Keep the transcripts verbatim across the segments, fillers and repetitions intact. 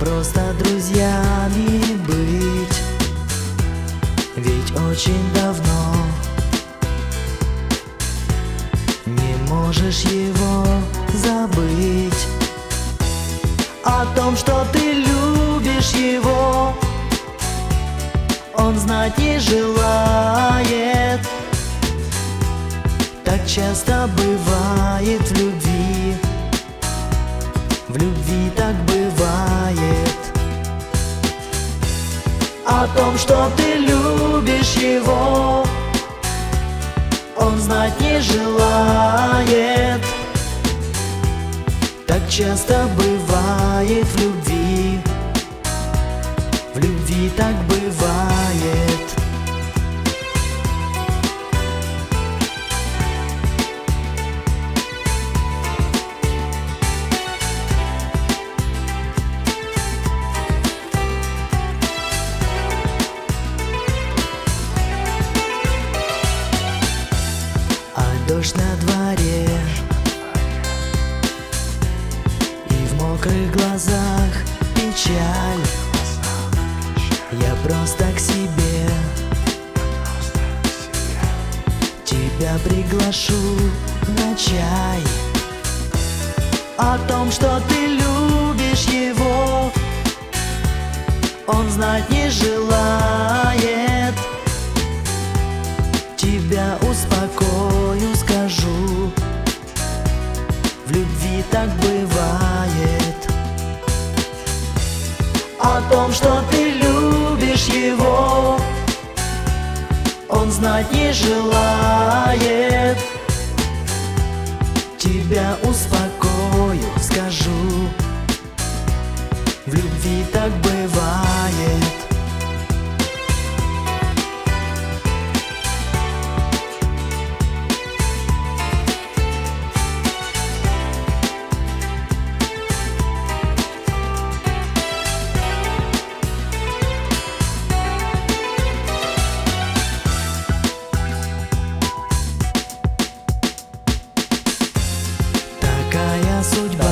просто друзьями быть, ведь очень давно не можешь его забыть. О том, что ты любишь его, он знать не желает. Так часто бывает в любви, в любви так бывает. О том, что ты любишь его, он знать не желает. Так часто бывает в любви, в любви так бывает. Дождь на дворе, и в мокрых глазах печаль. Я просто к себе тебя приглашу на чай. О том, что ты любишь его, он знать не желает. Тебя успокою, скажу, в любви так бывает. О том, что ты любишь его, он знать не желает. Тебя успокою, скажу, в любви так бывает. Такая судьба,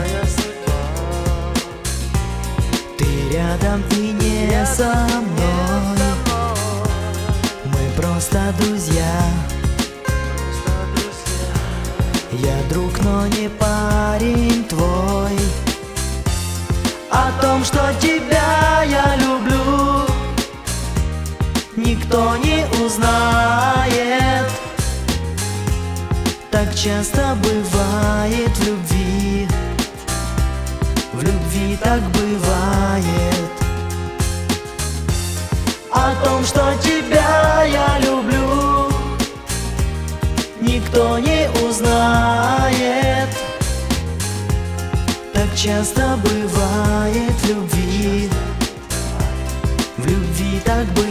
ты рядом и не со мной. Мы просто друзья. Я друг, но не парень твой. О том, что тебя я люблю, никто не узнает. Так часто бывает в любви, в любви так бывает. О том, что тебя я люблю, никто не узнает. Так часто бывает в любви, в любви так бывает.